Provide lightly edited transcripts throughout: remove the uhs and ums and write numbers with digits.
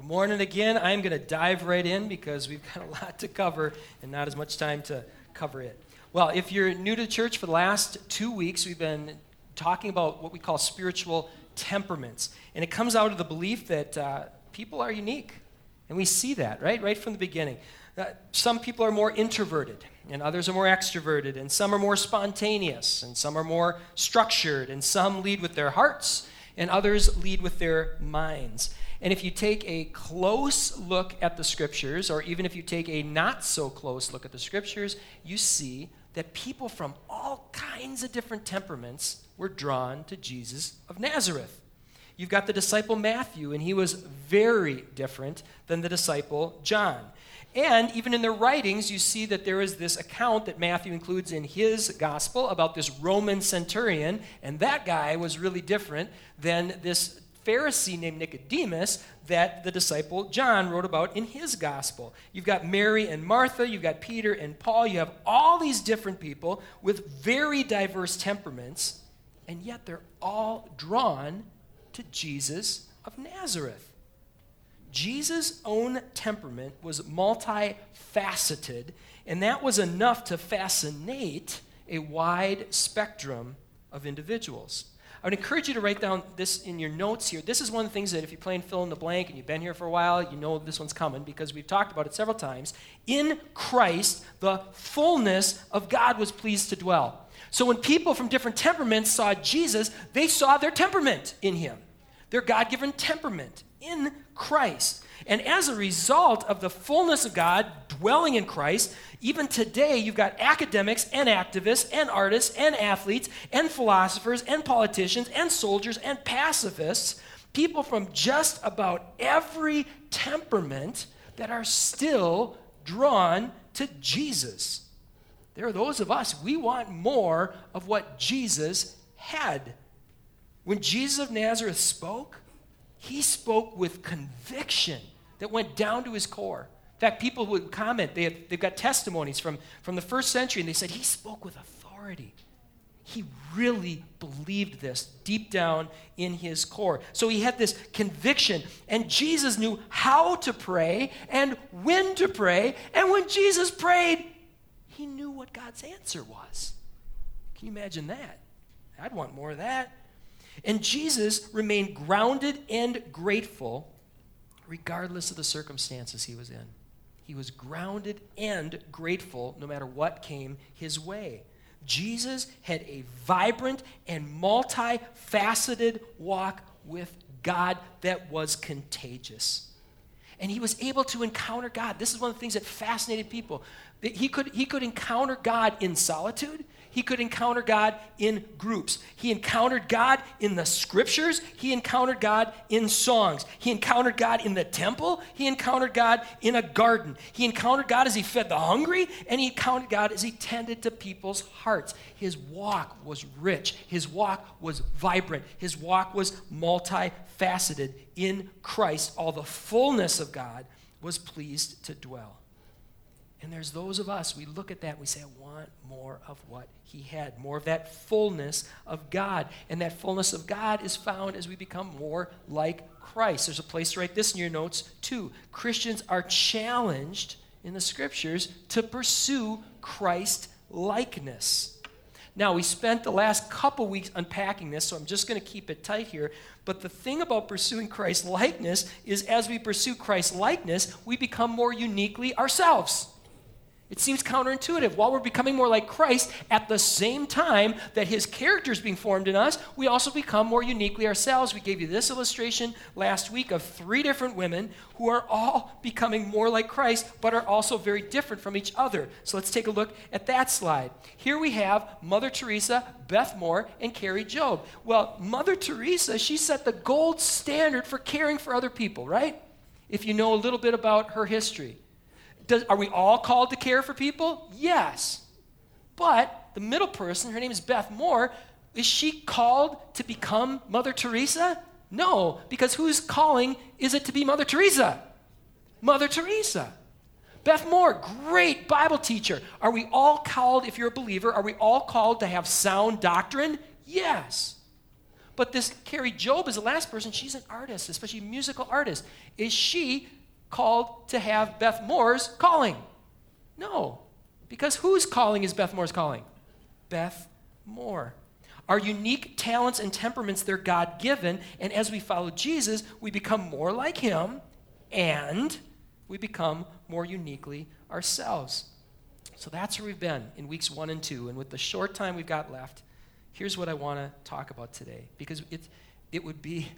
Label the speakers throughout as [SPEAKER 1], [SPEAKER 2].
[SPEAKER 1] morning again. I'm going to dive right in because we've got a lot to cover and not as much time to cover it. Well, if you're new to church, for the last 2 weeks, we've been talking about what we call spiritual temperaments. And it comes out of the belief that people are unique. And we see that, right from the beginning. Some people are more introverted, and others are more extroverted, and some are more spontaneous, and some are more structured, and some lead with their hearts, and others lead with their minds. And if you take a close look at the scriptures, or even if you take a not so close look at the scriptures, you see that people from all kinds of different temperaments were drawn to Jesus of Nazareth. You've got the disciple Matthew, and he was very different than the disciple John. And even in their writings, you see that there is this account that Matthew includes in his gospel about this Roman centurion, and that guy was really different than this Pharisee named Nicodemus that the disciple John wrote about in his gospel. You've got Mary and Martha, you've got Peter and Paul, you have all these different people with very diverse temperaments, and yet they're all drawn to Jesus of Nazareth. Jesus' own temperament was multifaceted, and that was enough to fascinate a wide spectrum of individuals. I would encourage you to write down this in your notes here. This is one of the things that if you're playing fill in the blank and you've been here for a while, you know this one's coming because we've talked about it several times. In Christ, the fullness of God was pleased to dwell. So when people from different temperaments saw Jesus, they saw their temperament in him, their God-given temperament in Christ. And as a result of the fullness of God dwelling in Christ, even today you've got academics and activists and artists and athletes and philosophers and politicians and soldiers and pacifists, people from just about every temperament that are still drawn to Jesus. There are those of us, we want more of what Jesus had. When Jesus of Nazareth spoke, he spoke with conviction that went down to his core. In fact, people would comment, they've got testimonies from the first century, and they said he spoke with authority. He really believed this deep down in his core. So he had this conviction, and Jesus knew how to pray and when to pray, and when Jesus prayed, he knew what God's answer was. Can you imagine that? I'd want more of that. And Jesus remained grounded and grateful regardless of the circumstances he was in. He was grounded and grateful no matter what came his way. Jesus had a vibrant and multifaceted walk with God that was contagious. And he was able to encounter God. This is one of the things that fascinated people. He could encounter God in solitude. He could encounter God in groups. He encountered God in the scriptures. He encountered God in songs. He encountered God in the temple. He encountered God in a garden. He encountered God as he fed the hungry, and he encountered God as he tended to people's hearts. His walk was rich. His walk was vibrant. His walk was multifaceted. In Christ, all the fullness of God was pleased to dwell. And there's those of us, we look at that and we say, I want more of what he had, more of that fullness of God. And that fullness of God is found as we become more like Christ. There's a place to write this in your notes too. Christians are challenged in the scriptures to pursue Christ likeness. Now, we spent the last couple weeks unpacking this, so I'm just going to keep it tight here. But the thing about pursuing Christ likeness is as we pursue Christ likeness, we become more uniquely ourselves. It seems counterintuitive. While we're becoming more like Christ, at the same time that his character is being formed in us, we also become more uniquely ourselves. We gave you this illustration last week of 3 different women who are all becoming more like Christ, but are also very different from each other. So let's take a look at that slide. Here we have Mother Teresa, Beth Moore, and Carrie Job. Well, Mother Teresa, she set the gold standard for caring for other people, right? If you know a little bit about her history. Are we all called to care for people? Yes. But the middle person, her name is Beth Moore, is she called to become Mother Teresa? No, because whose calling is it to be Mother Teresa? Mother Teresa. Beth Moore, great Bible teacher. Are we all called, if you're a believer, are we all called to have sound doctrine? Yes. But this Carrie Job is the last person. She's an artist, especially a musical artist. Is she called to have Beth Moore's calling? No. Because whose calling is Beth Moore's calling? Beth Moore. Our unique talents and temperaments, they're God-given, and as we follow Jesus, we become more like him, and we become more uniquely ourselves. So that's where we've been in weeks 1 and 2, and with the short time we've got left, here's what I want to talk about today, because it would be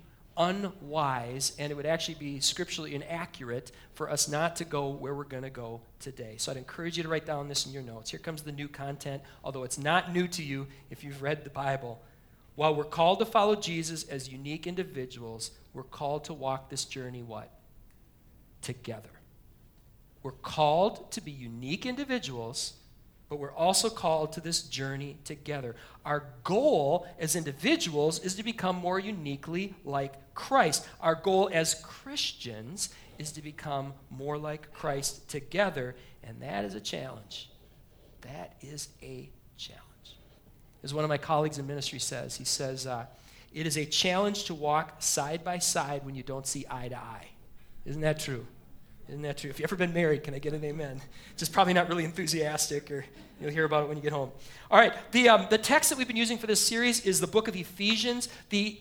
[SPEAKER 1] unwise, and it would actually be scripturally inaccurate for us not to go where we're going to go today. So I'd encourage you to write down this in your notes. Here comes the new content, although it's not new to you if you've read the Bible. While we're called to follow Jesus as unique individuals, we're called to walk this journey what? Together. We're called to be unique individuals, but we're also called to this journey together. Our goal as individuals is to become more uniquely like Christ. Our goal as Christians is to become more like Christ together, and that is a challenge. That is a challenge. As one of my colleagues in ministry says, he says, it is a challenge to walk side by side when you don't see eye to eye. Isn't that true? Isn't that true? If you've ever been married, can I get an amen? Just probably not really enthusiastic, or you'll hear about it when you get home. All right, the text that we've been using for this series is the book of Ephesians. The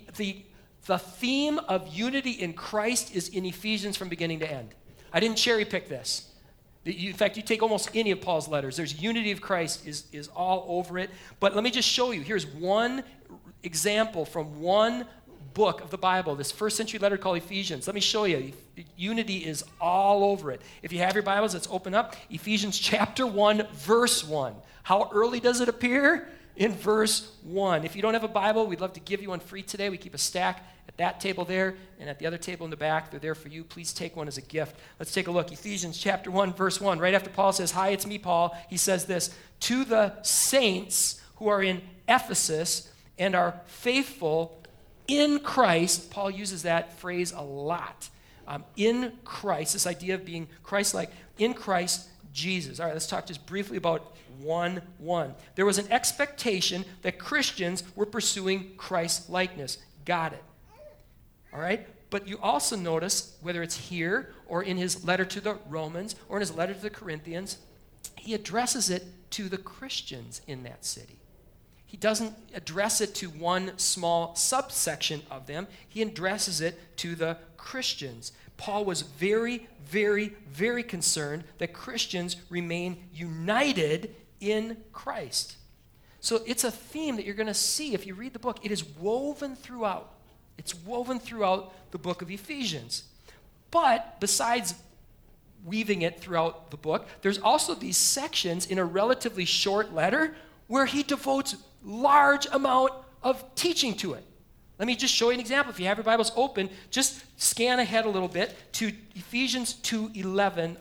[SPEAKER 1] theme of unity in Christ is in Ephesians from beginning to end. I didn't cherry pick this. In fact, you take almost any of Paul's letters. There's unity of Christ is all over it. But let me just show you. Here's one example from one book of the Bible, this first century letter called Ephesians. Let me show you. Unity is all over it. If you have your Bibles, let's open up Ephesians chapter 1, verse 1. How early does it appear? In verse 1. If you don't have a Bible, we'd love to give you one free today. We keep a stack at that table there and at the other table in the back. They're there for you. Please take one as a gift. Let's take a look. Ephesians chapter 1, verse 1. Right after Paul says, "Hi, it's me, Paul," he says this, "To the saints who are in Ephesus and are faithful in Christ," Paul uses that phrase a lot. In Christ, this idea of being Christ-like, in Christ Jesus. All right, let's talk just briefly about 1:1. There was an expectation that Christians were pursuing Christ-likeness. Got it. All right? But you also notice, whether it's here or in his letter to the Romans or in his letter to the Corinthians, he addresses it to the Christians in that city. He doesn't address it to one small subsection of them. He addresses it to the Christians. Paul was very, very, very concerned that Christians remain united in Christ. So it's a theme that you're going to see if you read the book. It is woven throughout. It's woven throughout the book of Ephesians. But besides weaving it throughout the book, there's also these sections in a relatively short letter where he devotes large amount of teaching to it. Let me just show you an example. If you have your Bibles open, just scan ahead a little bit to Ephesians 2:11.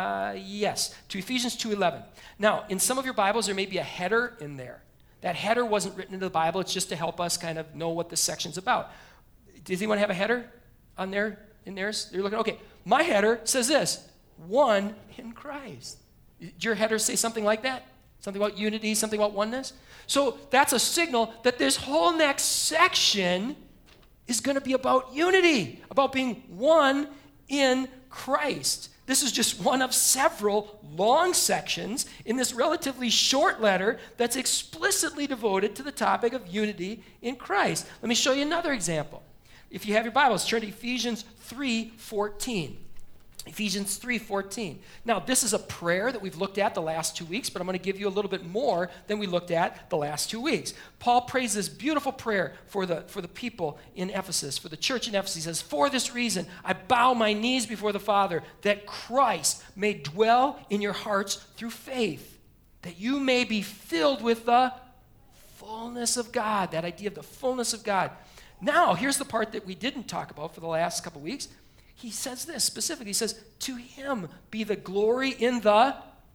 [SPEAKER 1] To Ephesians 2:11. Now, in some of your Bibles, there may be a header in there. That header wasn't written into the Bible. It's just to help us kind of know what this section's about. Does anyone have a header on there in theirs? You're looking, okay. My header says this: one in Christ. Did your header say something like that? Something about unity, something about oneness? So that's a signal that this whole next section is going to be about unity, about being one in Christ. This is just one of several long sections in this relatively short letter that's explicitly devoted to the topic of unity in Christ. Let me show you another example. If you have your Bibles, turn to Ephesians 3:14. Ephesians 3:14. Now, this is a prayer that we've looked at the last 2 weeks, but I'm going to give you a little bit more than we looked at the last 2 weeks. Paul prays this beautiful prayer for the people in Ephesus, for the church in Ephesus. He says, "For this reason, I bow my knees before the Father, that Christ may dwell in your hearts through faith, that you may be filled with the fullness of God." That idea of the fullness of God. Now, here's the part that we didn't talk about for the last couple weeks. He says this specifically. He says, "To him be the glory in the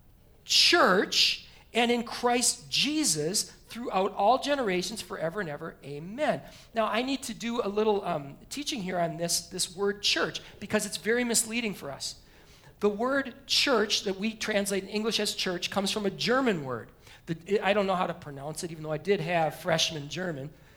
[SPEAKER 1] church and in Christ Jesus throughout all generations forever and ever. Amen." Now, I need to do a little teaching here on this word church because it's very misleading for us. The word church that we translate in English as church comes from a German word. I don't know how to pronounce it, even though I did have freshman German.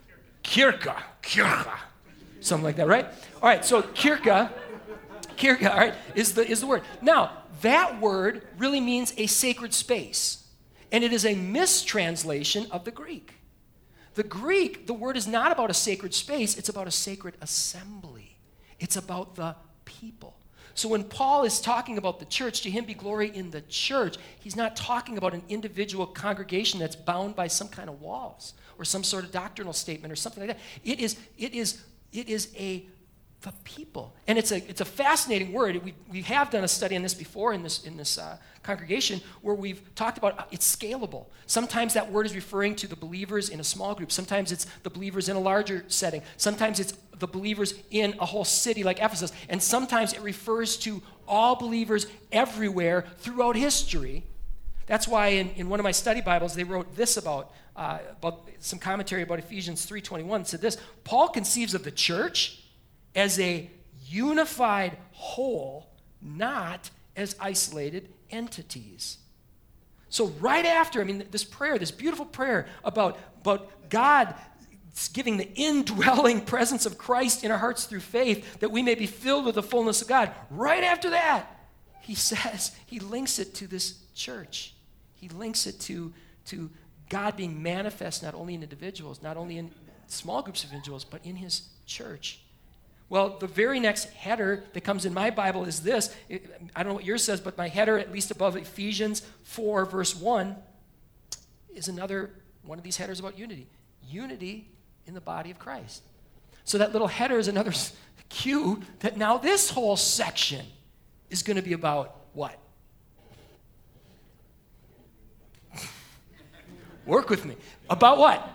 [SPEAKER 1] kirka, something like that, right? All right, so kirka, all right, is the word. Now, that word really means a sacred space, and it is a mistranslation of the Greek. The Greek, the word is not about a sacred space, it's about a sacred assembly. It's about the people. So when Paul is talking about the church, to him be glory in the church, he's not talking about an individual congregation that's bound by some kind of walls or some sort of doctrinal statement or something like that. It is the people. And it's a fascinating word. We have done a study on this before in this congregation where we've talked about it's scalable. Sometimes that word is referring to the believers in a small group. Sometimes it's the believers in a larger setting. Sometimes it's the believers in a whole city like Ephesus. And sometimes it refers to all believers everywhere throughout history. That's why in one of my study Bibles, they wrote this about some commentary about Ephesians 3:21. It said this: Paul conceives of the church as a unified whole, not as isolated entities. So right after, this prayer, this beautiful prayer about God giving the indwelling presence of Christ in our hearts through faith, that we may be filled with the fullness of God. Right after that, he says, he links it to this church. He links it to God being manifest not only in individuals, not only in small groups of individuals, but in his church. Well, the very next header that comes in my Bible is this. I don't know what yours says, but my header, at least above Ephesians 4, verse 1, is another one of these headers about unity. Unity in the body of Christ. So that little header is another cue that now this whole section is going to be about what? Work with me. About what?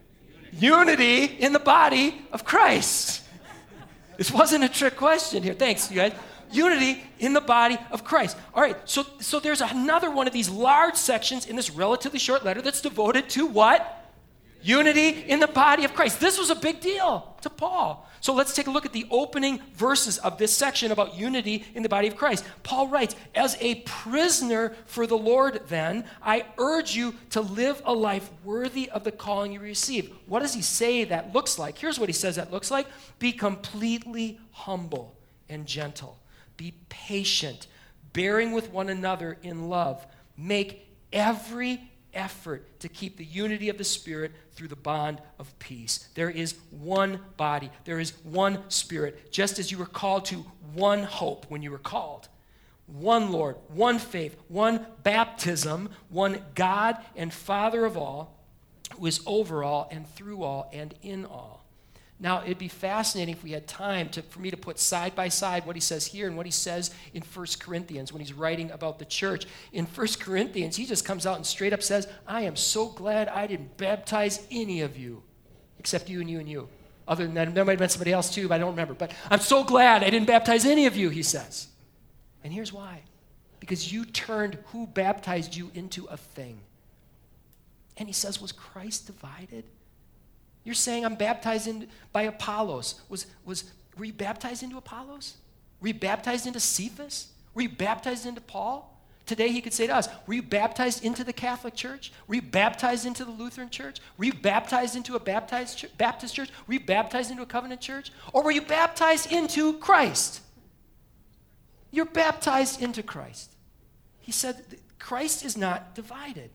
[SPEAKER 1] Unity in the body of Christ. This wasn't a trick question here. Thanks, you guys. Unity in the body of Christ. All right, so there's another one of these large sections in this relatively short letter that's devoted to what? Unity in the body of Christ. This was a big deal to Paul. So let's take a look at the opening verses of this section about unity in the body of Christ. Paul writes, as a prisoner for the Lord then, I urge you to live a life worthy of the calling you receive. What does he say that looks like? Here's what he says that looks like. Be completely humble and gentle. Be patient, bearing with one another in love. Make every effort to keep the unity of the Spirit through the bond of peace. There is one body. There is one Spirit. Just as you were called to one hope when you were called. One Lord, one faith, one baptism, one God and Father of all, who is over all and through all and in all. Now, it'd be fascinating if we had time for me to put side by side what he says here and what he says in 1 Corinthians when he's writing about the church. In 1 Corinthians, he just comes out and straight up says, I am so glad I didn't baptize any of you, except you and you and you. Other than that, there might have been somebody else too, but I don't remember. But I'm so glad I didn't baptize any of you, he says. And here's why. Because you turned who baptized you into a thing. And he says, was Christ divided? You're saying I'm baptized by Apollos. Were you baptized into Apollos? Were you baptized into Cephas? Were you baptized into Paul? Today he could say to us, were you baptized into the Catholic Church? Were you baptized into the Lutheran Church? Were you baptized into a Baptist church? Were you baptized into a covenant church? Or were you baptized into Christ? You're baptized into Christ. He said Christ is not divided.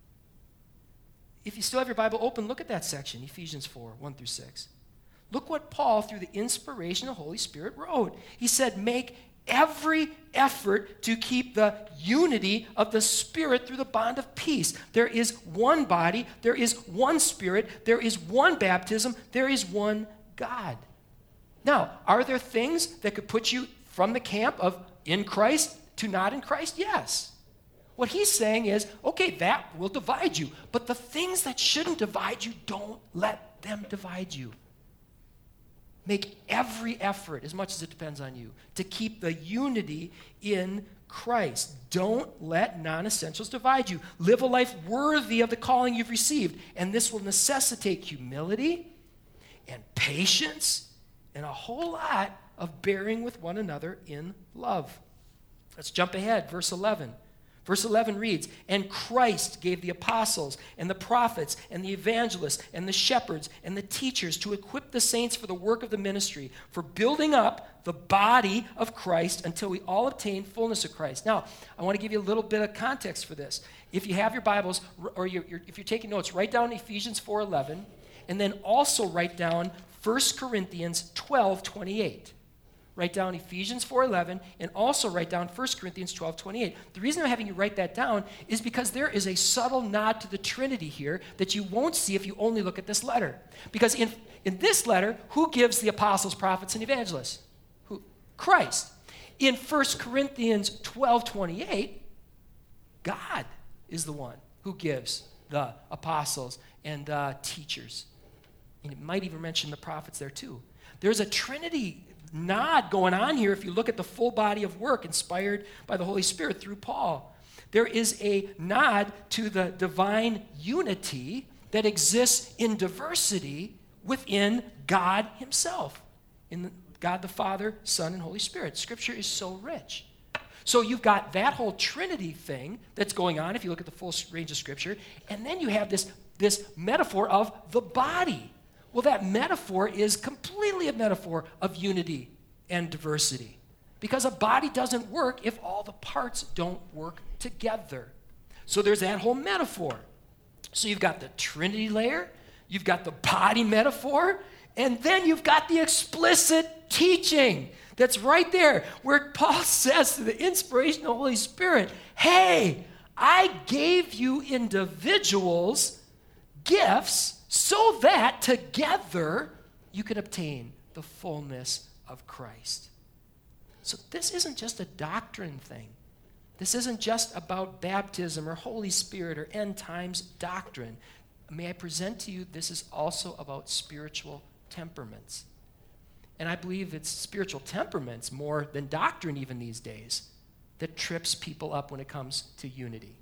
[SPEAKER 1] If you still have your Bible open, look at that section, Ephesians 4, 1 through 6. Look what Paul, through the inspiration of the Holy Spirit, wrote. He said, make every effort to keep the unity of the Spirit through the bond of peace. There is one body, there is one Spirit, there is one baptism, there is one God. Now, are there things that could put you from the camp of in Christ to not in Christ? Yes. What he's saying is, okay, that will divide you. But the things that shouldn't divide you, don't let them divide you. Make every effort, as much as it depends on you, to keep the unity in Christ. Don't let non-essentials divide you. Live a life worthy of the calling you've received. And this will necessitate humility and patience and a whole lot of bearing with one another in love. Let's jump ahead, verse 11. Verse 11 reads, "And Christ gave the apostles and the prophets and the evangelists and the shepherds and the teachers to equip the saints for the work of the ministry, for building up the body of Christ until we all obtain fullness of Christ." Now, I want to give you a little bit of context for this. If you have your Bibles, or if you're taking notes, write down Ephesians 4:11, and then also write down 1 Corinthians 12:28. Write down Ephesians 4:11 and also write down 1 Corinthians 12:28. The reason I'm having you write that down is because there is a subtle nod to the Trinity here that you won't see if you only look at this letter. Because in this letter, who gives the apostles, prophets, and evangelists? Who? Christ. In 1 Corinthians 12:28, God is the one who gives the apostles and the teachers. And it might even mention the prophets there too. There's a Trinity nod going on here if you look at the full body of work inspired by the Holy Spirit through Paul. There is a nod to the divine unity that exists in diversity within God himself, in God the Father, Son, and Holy Spirit. Scripture is so rich. So you've got that whole Trinity thing that's going on if you look at the full range of Scripture, and then you have this metaphor of the body. Well, that metaphor is completely a metaphor of unity and diversity, because a body doesn't work if all the parts don't work together. So there's that whole metaphor. So you've got the Trinity layer, you've got the body metaphor, and then you've got the explicit teaching that's right there where Paul says to the inspiration of the Holy Spirit, "Hey, I gave you individuals gifts so that together you can obtain the fullness of Christ." So this isn't just a doctrine thing. This isn't just about baptism or Holy Spirit or end times doctrine. May I present to you, this is also about spiritual temperaments. And I believe it's spiritual temperaments more than doctrine even these days that trips people up when it comes to unity.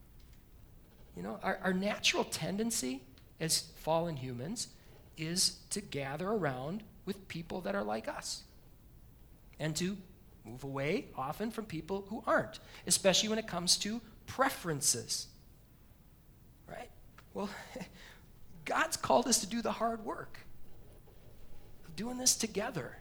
[SPEAKER 1] You know, our natural tendency as fallen humans is to gather around with people that are like us and to move away often from people who aren't, especially when it comes to preferences, right? Well, God's called us to do the hard work of doing this together,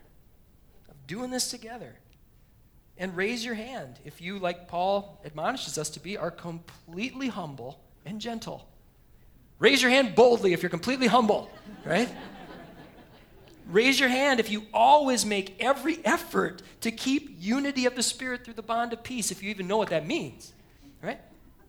[SPEAKER 1] And raise your hand if you, like Paul admonishes us to be, are completely humble and gentle. Raise your hand boldly if you're completely humble, right? Raise your hand if you always make every effort to keep unity of the Spirit through the bond of peace, if you even know what that means, right?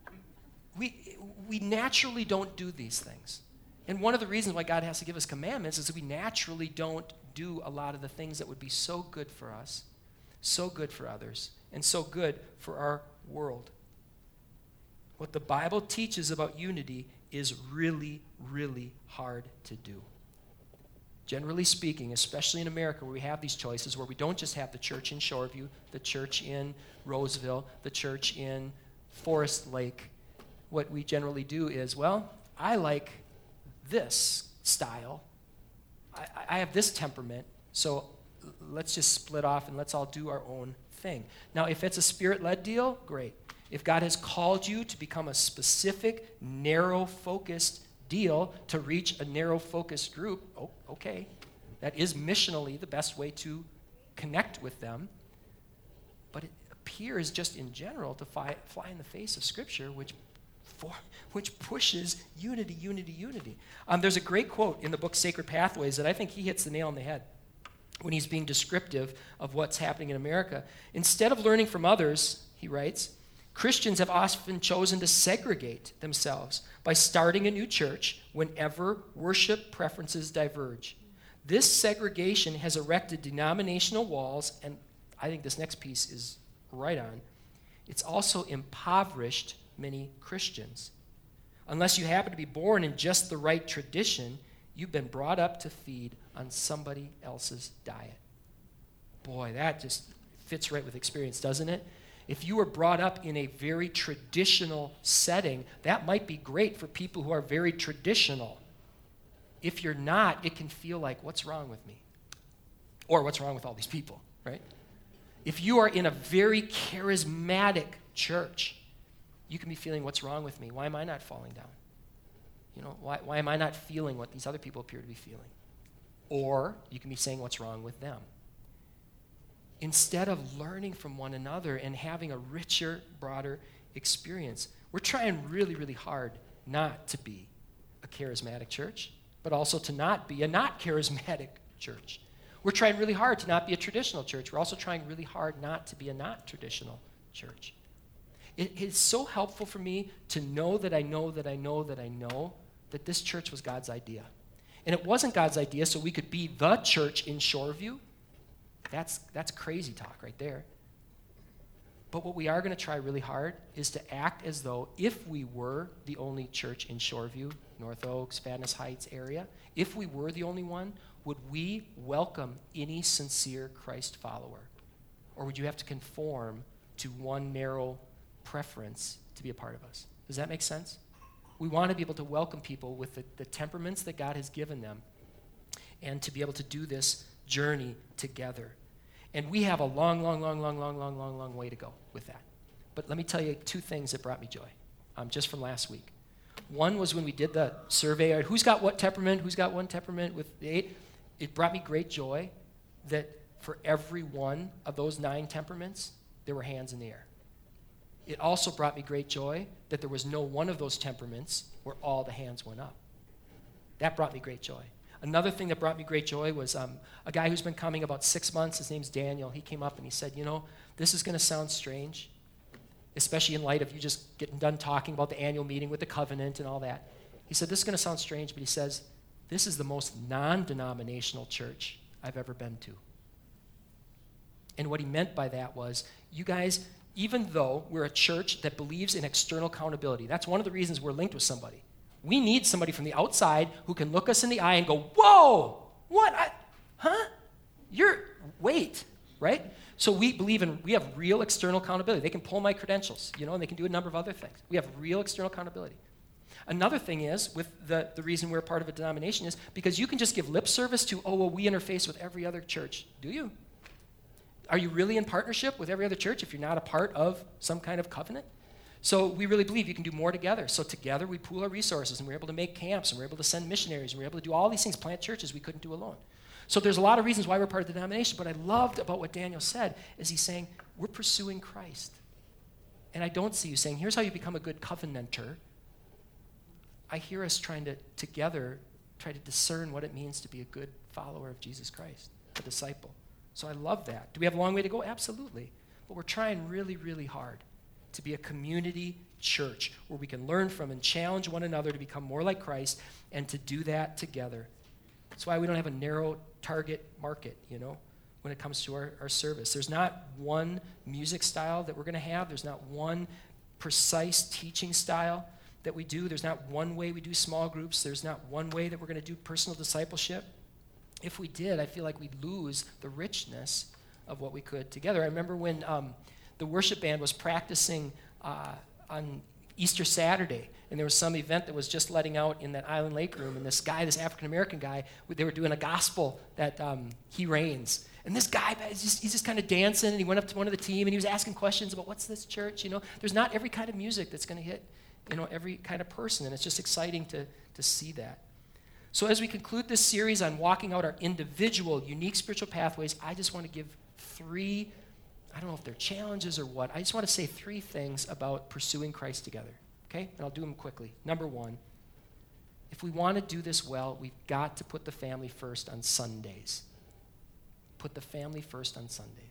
[SPEAKER 1] We naturally don't do these things. And one of the reasons why God has to give us commandments is that we naturally don't do a lot of the things that would be so good for us, so good for others, and so good for our world. What the Bible teaches about unity is really, really hard to do. Generally speaking, especially in America where we have these choices, where we don't just have the church in Shoreview, the church in Roseville, the church in Forest Lake, what we generally do is, well, I like this style. I have this temperament, so let's just split off and let's all do our own thing. Now, if it's a Spirit-led deal, great. If God has called you to become a specific, narrow-focused deal to reach a narrow-focused group, okay. That is missionally the best way to connect with them. But it appears just in general to fly in the face of Scripture, which pushes unity. There's a great quote in the book Sacred Pathways that I think he hits the nail on the head when he's being descriptive of what's happening in America. Instead of learning from others, he writes, Christians have often chosen to segregate themselves by starting a new church whenever worship preferences diverge. This segregation has erected denominational walls, and I think this next piece is right on. It's also impoverished many Christians. Unless you happen to be born in just the right tradition, you've been brought up to feed on somebody else's diet. Boy, that just fits right with experience, doesn't it? If you were brought up in a very traditional setting, that might be great for people who are very traditional. If you're not, it can feel like, what's wrong with me? Or what's wrong with all these people, right? If you are in a very charismatic church, You can be feeling, what's wrong with me? Why am I not falling down? You know, why am I not feeling what these other people appear to be feeling? Or you can be saying, what's wrong with them? Instead of learning from one another and having a richer, broader experience, we're trying really, really hard not to be a charismatic church, but also to not be a not charismatic church. We're trying really hard to not be a traditional church. We're also trying really hard not to be a not traditional church. It is so helpful for me to know that I know that I know that I know that this church was God's idea. And it wasn't God's idea so we could be the church in Shoreview. That's crazy talk right there. But what we are going to try really hard is to act as though if we were the only church in Shoreview, North Oaks, Vadnais Heights area, if we were the only one, would we welcome any sincere Christ follower? Or would you have to conform to one narrow preference to be a part of us? Does that make sense? We want to be able to welcome people with the temperaments that God has given them and to be able to do this journey together. And we have a long way to go with that. But let me tell you two things that brought me joy, just from last week. One was when we did the survey, who's got what temperament, who's got one temperament with the 8. It brought me great joy that for every one of those 9 temperaments, there were hands in the air. It also brought me great joy that there was no one of those temperaments where all the hands went up. That brought me great joy. Another thing that brought me great joy was a guy who's been coming about 6 months. His name's Daniel. He came up and he said, you know, this is going to sound strange, especially in light of you just getting done talking about the annual meeting with the covenant and all that. He said, this is going to sound strange, but he says, this is the most non-denominational church I've ever been to. And what he meant by that was, you guys, even though we're a church that believes in external accountability, that's one of the reasons we're linked with somebody. We need somebody from the outside who can look us in the eye and go, whoa, what? Wait, right? So we have real external accountability. They can pull my credentials, and they can do a number of other things. We have real external accountability. Another thing is, with the reason we're part of a denomination is because you can just give lip service to, we interface with every other church. Do you? Are you really in partnership with every other church if you're not a part of some kind of covenant? So we really believe you can do more together. So together we pool our resources, and we're able to make camps, and we're able to send missionaries, and we're able to do all these things, plant churches we couldn't do alone. So there's a lot of reasons why we're part of the denomination, but I loved about what Daniel said is he's saying, we're pursuing Christ. And I don't see you saying, here's how you become a good covenanter. I hear us trying to together try to discern what it means to be a good follower of Jesus Christ, a disciple. So I love that. Do we have a long way to go? Absolutely. But we're trying really, really hard to be a community church where we can learn from and challenge one another to become more like Christ and to do that together. That's why we don't have a narrow target market, when it comes to our service. There's not one music style that we're going to have. There's not one precise teaching style that we do. There's not one way we do small groups. There's not one way that we're going to do personal discipleship. If we did, I feel like we'd lose the richness of what we could together. I remember when the worship band was practicing on Easter Saturday, and there was some event that was just letting out in that Island Lake room, and this African-American guy, they were doing a gospel that He Reigns. And this guy, he's just kind of dancing, and he went up to one of the team, and he was asking questions about, what's this church? There's not every kind of music that's going to hit, every kind of person, and it's just exciting to see that. So as we conclude this series on walking out our individual, unique spiritual pathways, I just want to give 3, I don't know if they're challenges or what. I just want to say 3 things about pursuing Christ together, okay? And I'll do them quickly. Number 1, if we want to do this well, we've got to put the family first on Sundays. Put the family first on Sundays.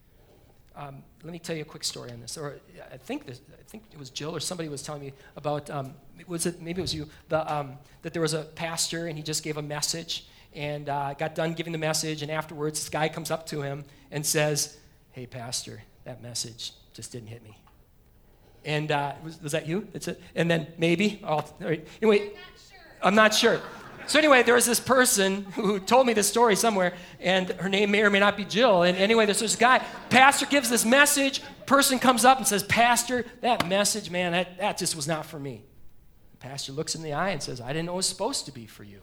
[SPEAKER 1] Let me tell you a quick story on this. Or I think it was Jill or somebody was telling me about, maybe it was you, that there was a pastor and he just gave a message and got done giving the message, and afterwards this guy comes up to him and says, hey, pastor, that message just didn't hit me. And was that you? That's it? And then maybe, all right. Anyway, I'm not sure. So anyway, there was this person who told me this story somewhere, and her name may or may not be Jill. And anyway, there's this guy. Pastor gives this message. Person comes up and says, Pastor, that message, man, that just was not for me. The pastor looks in the eye and says, I didn't know it was supposed to be for you.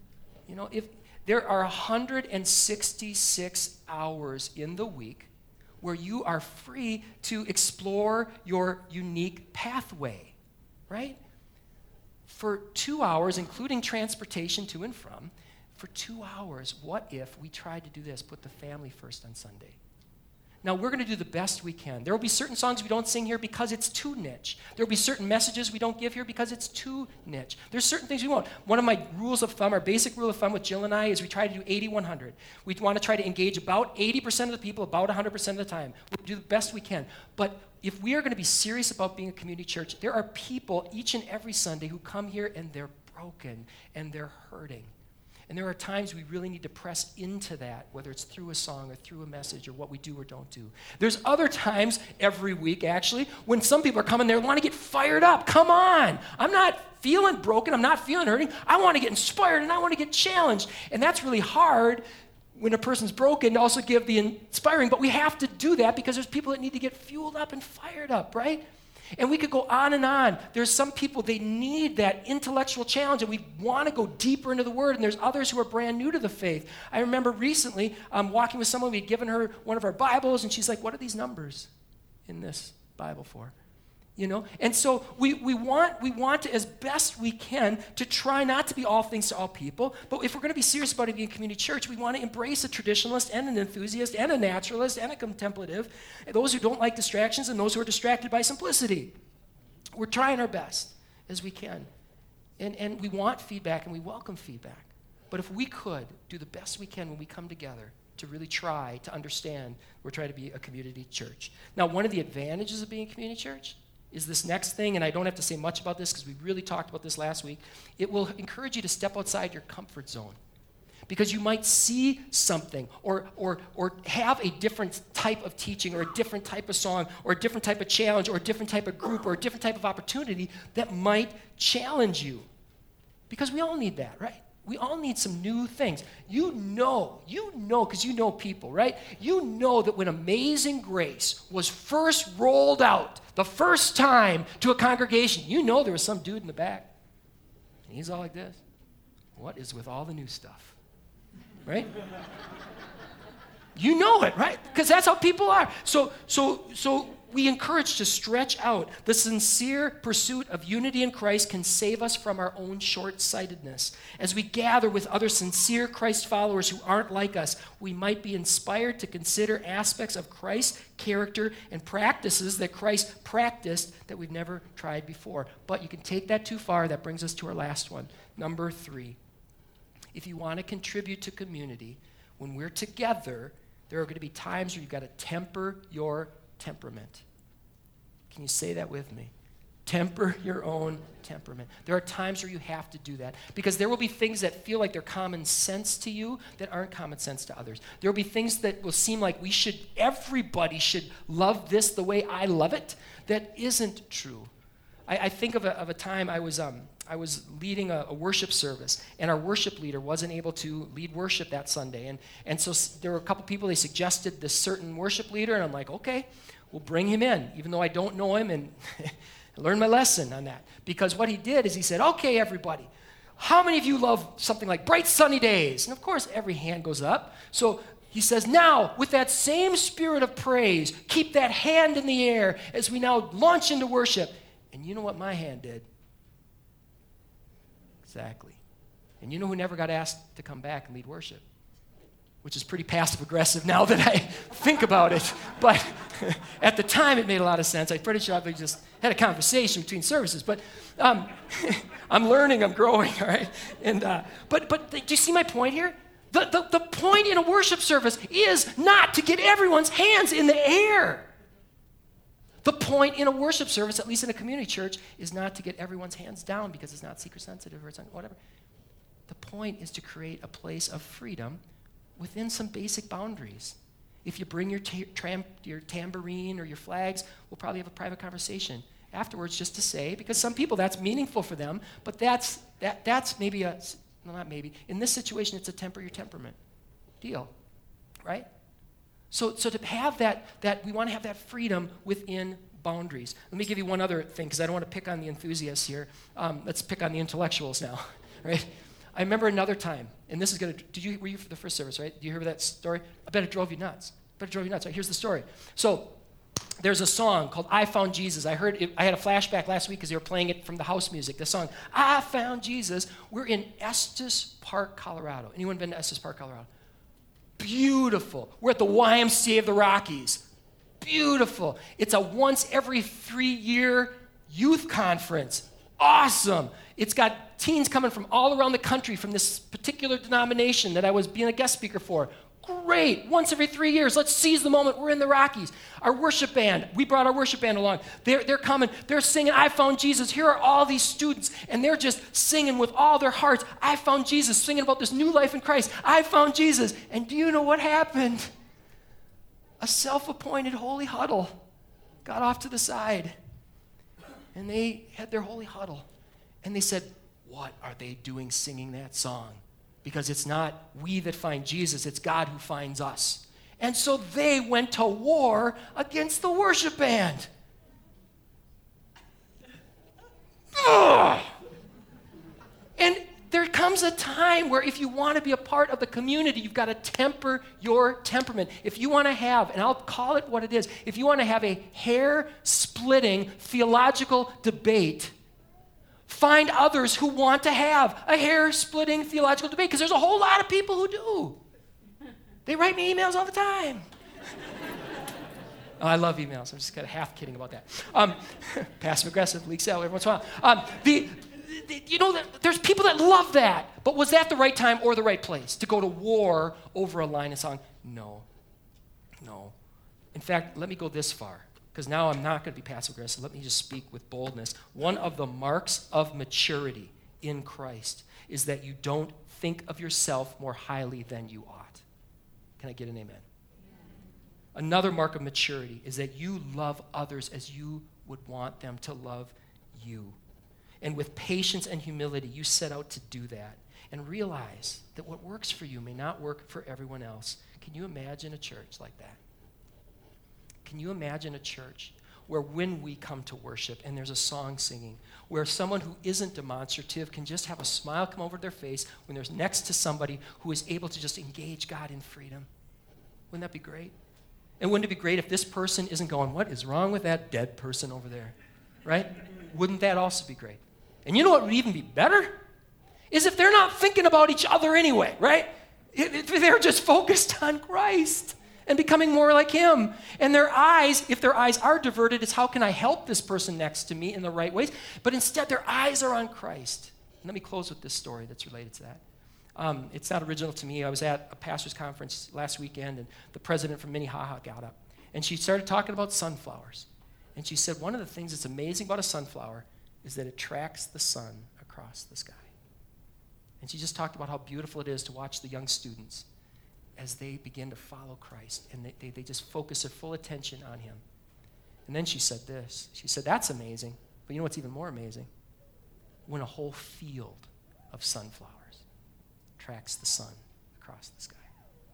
[SPEAKER 1] If there are 166 hours in the week where you are free to explore your unique pathway, right? For 2 hours, including transportation to and from, for 2 hours, what if we tried to do this, put the family first on Sunday? Now, we're going to do the best we can. There will be certain songs we don't sing here because it's too niche. There will be certain messages we don't give here because it's too niche. There's certain things we won't. One of my rules of thumb, our basic rule of thumb with Jill and I, is we try to do 80-100. We want to try to engage about 80% of the people about 100% of the time. We'll do the best we can. But if we are going to be serious about being a community church, there are people each and every Sunday who come here and they're broken and they're hurting. And there are times we really need to press into that, whether it's through a song or through a message or what we do or don't do. There's other times every week, actually, when some people are coming there and want to get fired up. Come on. I'm not feeling broken. I'm not feeling hurting. I want to get inspired and I want to get challenged. And that's really hard when a person's broken to also give the inspiring. But we have to do that because there's people that need to get fueled up and fired up, right? And we could go on and on. There's some people, they need that intellectual challenge, and we want to go deeper into the Word, and there's others who are brand new to the faith. I remember recently walking with someone, we'd given her one of our Bibles, and she's like, what are these numbers in this Bible for? You know? And so we want to, as best we can, to try not to be all things to all people, but if we're going to be serious about it being a community church, we want to embrace a traditionalist and an enthusiast and a naturalist and a contemplative, and those who don't like distractions and those who are distracted by simplicity. We're trying our best as we can. And we want feedback and we welcome feedback. But if we could do the best we can when we come together to really try to understand, we're trying to be a community church. Now, one of the advantages of being a community church is this next thing, and I don't have to say much about this because we really talked about this last week. It will encourage you to step outside your comfort zone because you might see something or have a different type of teaching or a different type of song or a different type of challenge or a different type of group or a different type of opportunity that might challenge you. Because we all need that, right? We all need some new things. You know, because you know people, right? You know that when Amazing Grace was first rolled out, the first time to a congregation, you know there was some dude in the back. And he's all like this. What is with all the new stuff? Right? You know it, right? Because that's how people are. So we encourage to stretch out. The sincere pursuit of unity in Christ can save us from our own short-sightedness. As we gather with other sincere Christ followers who aren't like us, we might be inspired to consider aspects of Christ's character and practices that Christ practiced that we've never tried before. But you can take that too far. That brings us to our last one, number 3. If you want to contribute to community, when we're together, there are going to be times where you've got to temper your temperament. Can you say that with me? Temper your own temperament. There are times where you have to do that because there will be things that feel like they're common sense to you that aren't common sense to others. There will be things that will seem like everybody should love this the way I love it. That isn't true. I think of a time I was leading a worship service, and our worship leader wasn't able to lead worship that Sunday. And so there were a couple people, they suggested this certain worship leader, and I'm like, okay, we'll bring him in, even though I don't know him, and I learned my lesson on that. Because what he did is he said, okay, everybody, how many of you love something like Bright Sunny Days? And of course, every hand goes up. So he says, now, with that same spirit of praise, keep that hand in the air as we now launch into worship. And you know what my hand did? Exactly. And you know who never got asked to come back and lead worship? Which is pretty passive-aggressive now that I think about it. But at the time, it made a lot of sense. I'm pretty sure I just had a conversation between services. But I'm learning, I'm growing, all right? And but do you see my point here? The point in a worship service is not to get everyone's hands in the air. The point in a worship service, at least in a community church, is not to get everyone's hands down because it's not seeker sensitive or it's not whatever. The point is to create a place of freedom within some basic boundaries. If you bring your tambourine or your flags, we'll probably have a private conversation afterwards just to say, because some people that's meaningful for them, but that's maybe not maybe. In this situation, it's a temper your temperament deal, right? So to have that we want to have that freedom within boundaries. Let me give you one other thing, because I don't want to pick on the enthusiasts here. Let's pick on the intellectuals now, right? I remember another time, and this is were you for the first service, right? Do you hear that story? I bet it drove you nuts. But it drove you nuts. Here's the story. So there's a song called I Found Jesus. I heard it, I had a flashback last week because they were playing it from the house music. The song, I Found Jesus. We're in Estes Park, Colorado. Anyone been to Estes Park, Colorado? Beautiful. We're at the YMCA of the Rockies. Beautiful. It's a once every 3-year youth conference. Awesome. It's got teens coming from all around the country from this particular denomination that I was being a guest speaker for. Great. Once every 3 years. Let's seize the moment. We're in the Rockies. Our worship band, we brought our worship band along. They're coming. They're singing, I Found Jesus. Here are all these students, and they're just singing with all their hearts, I found Jesus, singing about this new life in Christ. I found Jesus. And do you know what happened? A self-appointed holy huddle got off to the side, and they had their holy huddle, and they said, what are they doing singing that song? Because it's not we that find Jesus, it's God who finds us. And so they went to war against the worship band. Ugh. And there comes a time where if you want to be a part of the community, you've got to temper your temperament. If you want to have, and I'll call it what it is, if you want to have a hair-splitting theological debate, find others who want to have a hair-splitting theological debate, because there's a whole lot of people who do. They write me emails all the time. Oh, I love emails. I'm just kind of half kidding about that. Passive-aggressive, leaks out every once in a while. There's people that love that. But was that the right time or the right place to go to war over a line of song? No. In fact, let me go this far, because now I'm not going to be passive-aggressive. Let me just speak with boldness. One of the marks of maturity in Christ is that you don't think of yourself more highly than you ought. Can I get an amen? Another mark of maturity is that you love others as you would want them to love you. And with patience and humility, you set out to do that. And realize that what works for you may not work for everyone else. Can you imagine a church like that? Can you imagine a church where when we come to worship and there's a song singing, where someone who isn't demonstrative can just have a smile come over their face when there's next to somebody who is able to just engage God in freedom? Wouldn't that be great? And wouldn't it be great if this person isn't going, what is wrong with that dead person over there? Right? Wouldn't that also be great? And you know what would even be better? Is if they're not thinking about each other anyway, right? If they're just focused on Christ and becoming more like him. And their eyes, if their eyes are diverted, it's how can I help this person next to me in the right ways? But instead, their eyes are on Christ. And let me close with this story that's related to that. It's not original to me. I was at a pastor's conference last weekend, and the president from Minnehaha got up. And she started talking about sunflowers. And she said, one of the things that's amazing about a sunflower is that it tracks the sun across the sky. And she just talked about how beautiful it is to watch the young students as they begin to follow Christ, and they just focus their full attention on him. And then she said this. She said, that's amazing, but you know what's even more amazing? When a whole field of sunflowers tracks the sun across the sky.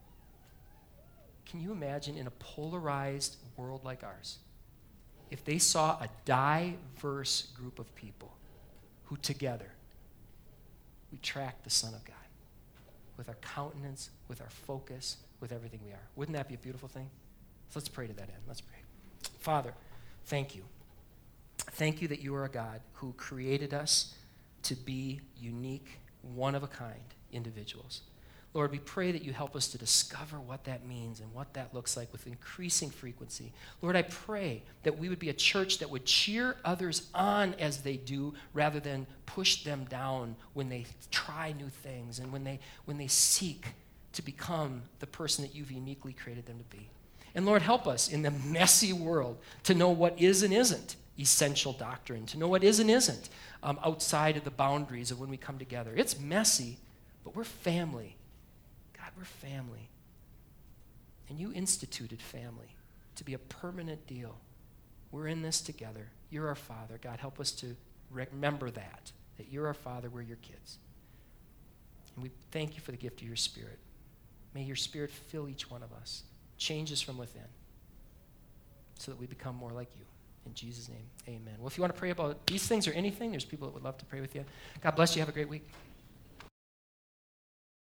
[SPEAKER 1] Can you imagine in a polarized world like ours, if they saw a diverse group of people who together we track the Son of God with our countenance, with our focus, with everything we are? Wouldn't that be a beautiful thing? So let's pray to that end. Let's pray. Father, thank you. Thank you that you are a God who created us to be unique, one-of-a-kind individuals. Lord, we pray that you help us to discover what that means and what that looks like with increasing frequency. Lord, I pray that we would be a church that would cheer others on as they do rather than push them down when they try new things and when they seek to become the person that you've uniquely created them to be. And Lord, help us in the messy world to know what is and isn't essential doctrine, to know what is and isn't outside of the boundaries of when we come together. It's messy, but we're family. God, we're family. And you instituted family to be a permanent deal. We're in this together. You're our Father. God, help us to remember that you're our Father, we're your kids. And we thank you for the gift of your Spirit. May your Spirit fill each one of us, change us from within, so that we become more like you. In Jesus' name, amen. Well, if you want to pray about these things or anything, there's people that would love to pray with you. God bless you. Have a great week.